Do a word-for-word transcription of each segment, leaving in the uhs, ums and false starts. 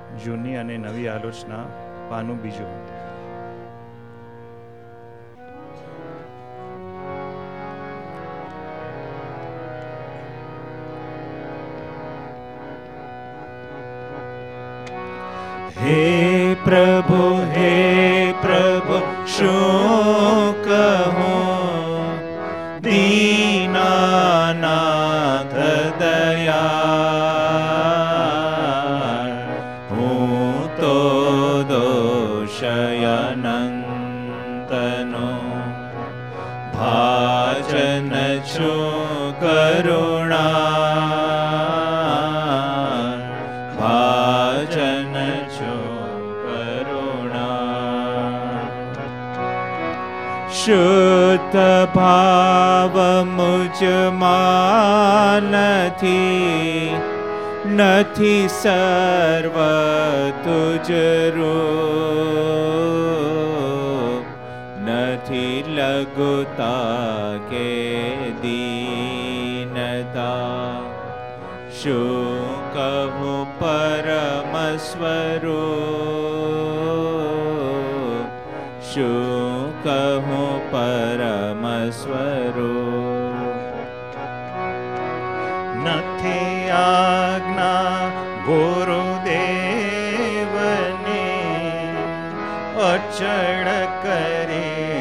જૂની અને નવી આલોચના, પાનું બીજું. હે પ્રભુ, હે પ્રભુ, શું કહું, દીનાનાથ દયાળ, હું તો દોષયનંતનો ભાજન છું કરુણા, ભાજન શુદ્ધ ભાવ મુજમાં નથી, નથી સર્વ તુજ રૂપ, નથી લઘુતા કે દીનતા, શું કહું પરમ સ્વરૂપ, શું કહું પરમ સ્વરૂપ. નથી આજ્ઞા ગુરુદેવની, અચળ કરી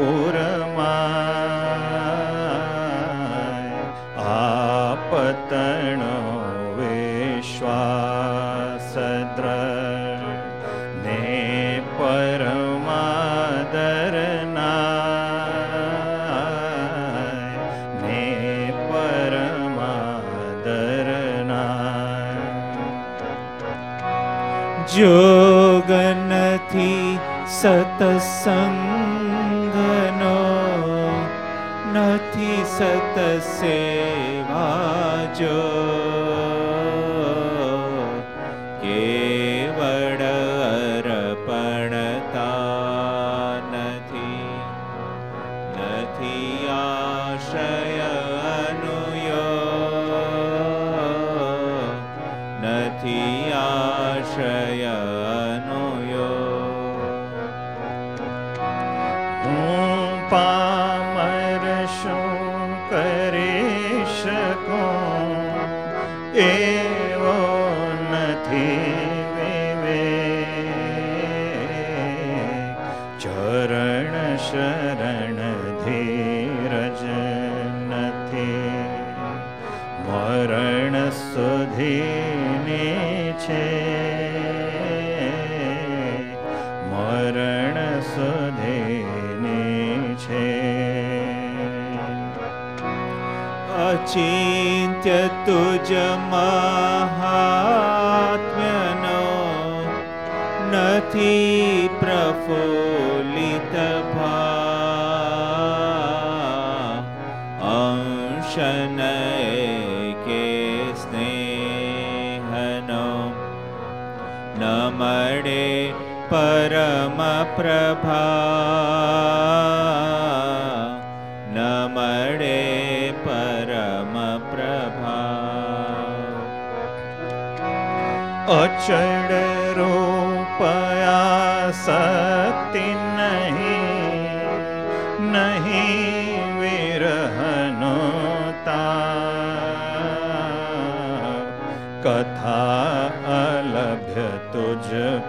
ઉરમાય, આપતણો વિશ્વાસ દ્રઢ ને પરમાદર જોગ નથી સતસંગનો, નથી સતસેવા જો, કેવળ અર્પણતા નથી, નથી આશ્રય અનુયોગ, નથી આશ્રય પામર શું કરી શકું, એવો નથી વિવેક, ચરણ શરણ ધીરજ નથી, મરણ સુધીની છે, મરણ સુધી અચિંત્ય તુજ મહાત્મ્યનો, નથી પ્રફુલ્લિત ભાવ, અંશન કે સ્નેહનો, ન મળે પરમ પ્રભા, ન મળે પરમ પ્રભા. અચળ રૂપયા શક્તિ નહીં, નહીં વિરહનો તાપ, કથા અલભ્ય તુજ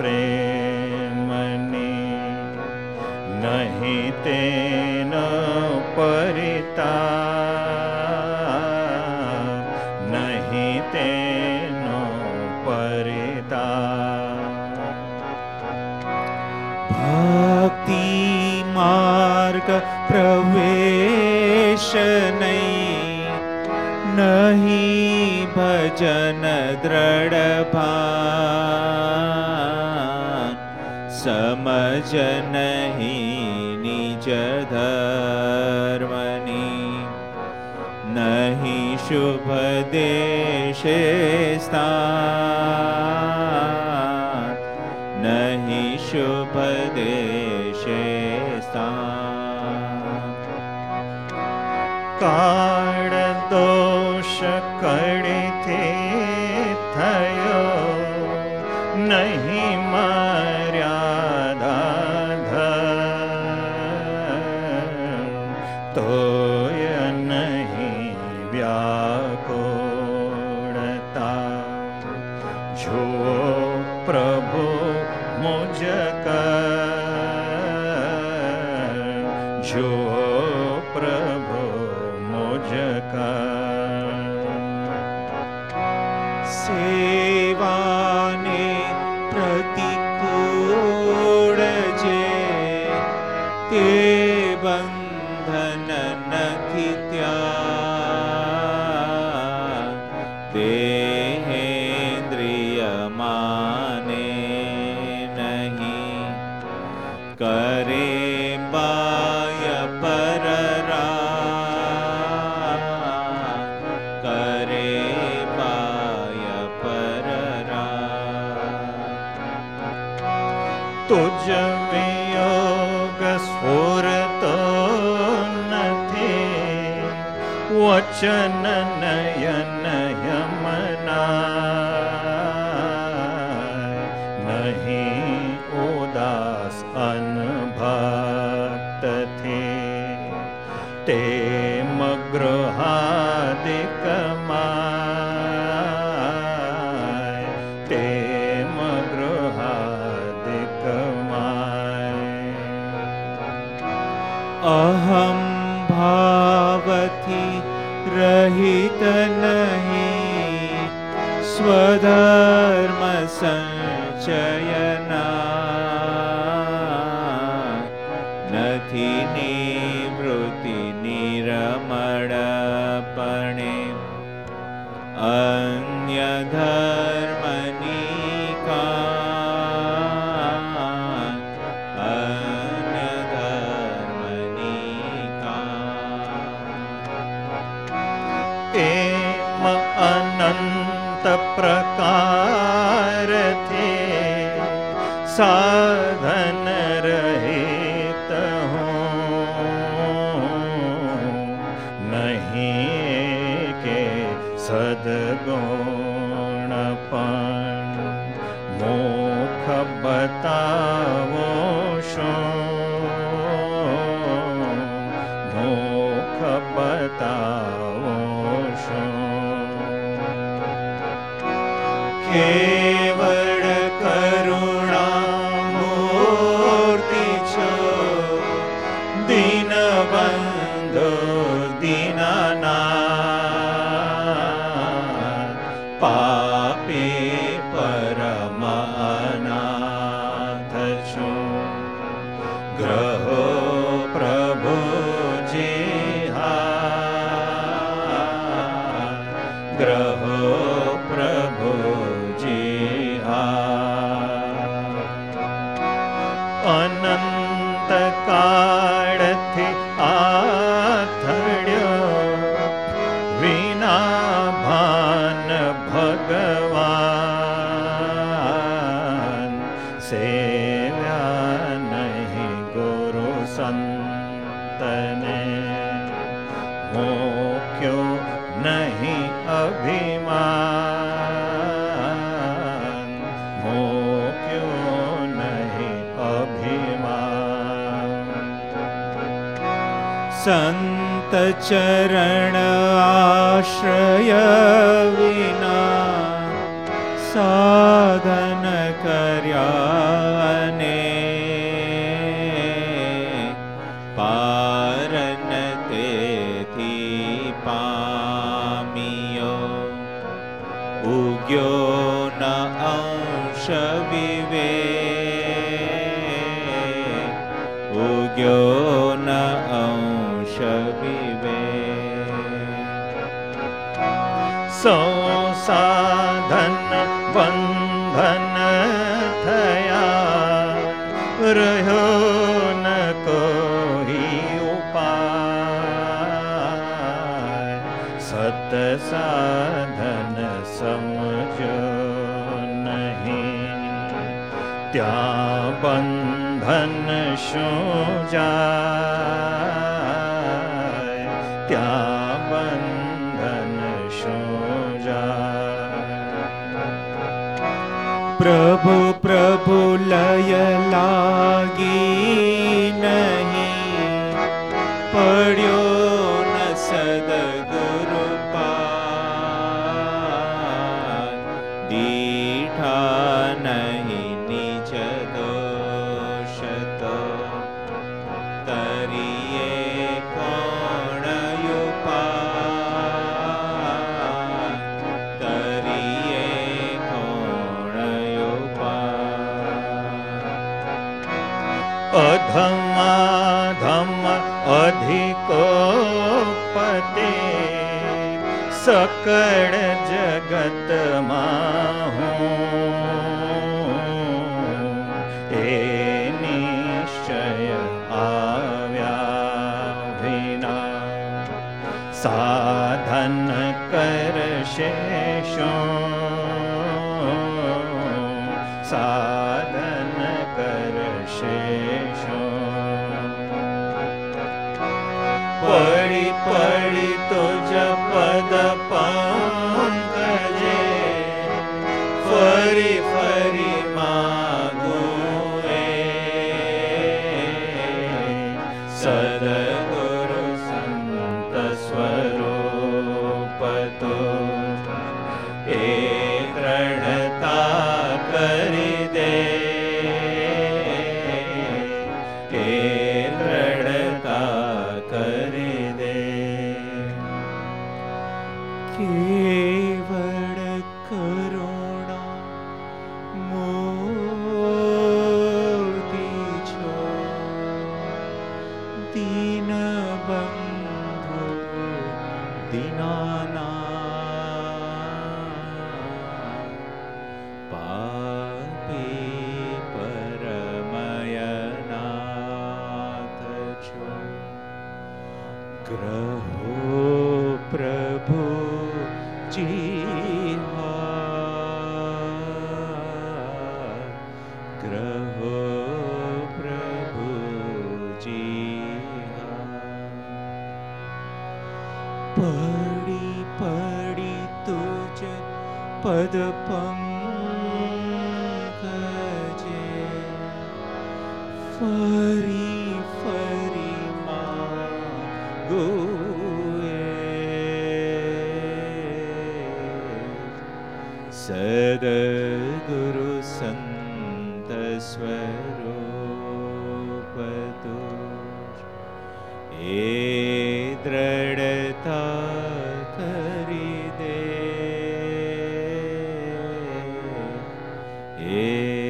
પ્રેમની, નહીં તેનો પરિતાપ, નહીં તેનો પરિતાપ. ભક્તિ માર્ગ પ્રવેશ નહીં, નહીં ભજન દ્રઢ ભાન, સમજ નહીં નિજ ધર્મની, નહીં શુભ દેશે સ્થાન, નહીં શુભ દેશે સ્થાન. કાળ દોષ કડીથી થયો, નહીં મર્યાદા ધર્મ, તોય નહીં વ્યાકુળતા. જુઓ પ્રભુ મુજ કર, જુઓ પ્રભુ મુજ કર. સેવાને પ્રતિકૂળ જે તે બંધન નથી ત્યાં. દેહેન્દ્રિય માને નહીં કરે બાય પરરા, કરે બાય પરરા. તુજ વિયોગ સ્ફુરતો નથી, વચન નયન યમના. નહીં ઉદાસ અનભક્તથી, તે મગૃહાદિકમાય, તે મગૃહાદિકમાય. અહમ ભાવથી રહિત નહીં, સ્વધર્મ સંચયના. નથી નિવૃત્તિ નિરમળપણે, અન્ય ધર્મની કાન, અન્ય ધર્મની કાન. એમ અનંત પ્રકારથી સાધન રહિત હું, નહીં કે સદગુણ પણ મુખ બતાવો શું, મુખ બતાવો શું. કેવળ કરુણામૂર્તિ છો, દીનબંધો દીનાનાથ. પાપી પરમ અનાથ છું, ગ્રહો પ્રભુજી હાથ, ગ્રહો પ્રભુજી હાથ. અનંત કાળથી આથડ્યો વિના ભાન ભગવાન. સેવ્યા નહીં ગુરુ સંતને, મોક્યો નહીં અભિમાન, મોક્યો નહીં અભિમાન. સંત ચરણ આશ્રય વિના સાધન કર્યા ને, પારન તેથી પામ્યો. ઉગ્યો ન અંશ વિવેક, ઉગ્યો ન અંશ વિવેક. સૌ સાધન બંધન થયા, રહ્યો ન કોઈ ઉપાય. સત સાધન સમજો નહીં, ત્યાં બંધન શું જાય, ત્યાં બંધન શું જાય. પ્રભુ પ્રભુ લય લાગી નહીં, પડ્યો ન સદગુરુ પાદ, દીઠા નહીં નિજ દોષ તો, તરીએ કોણ ઉપાય, તરીએ કોણ ઉપાય. અધમાધમ અધિકો પતે, સકળ જગતમાં હું એ નિશ્ચય આવ્યા વિના, સાધન કરશે શું, સાધન કરશે શું. પડી પડી તુજ પદ પંકજે, ફરી ફરી માગું એ, સદગુરુ સંત સ્વરૂપ તો એ દ્રઢતા કરી દે, એ દ્રઢતા કરી દે. કેવળ કરુણા મૂર્તિ છો, દીન બંધુ દીનાનાથ, પાપી પરમયનાથ છો. ગ્રહો પ્રભુ જી હાથ, ગ્રહો પ્રભુજી હાથ. પડી પડી તુજ પદ પંકજે, ફરી ફરી માગું એ, સદગુરુ સંત સ્વરૂપ તુજ એ દ્રઢતા કરી દે, એ દ્રઢતા કરી દે. એ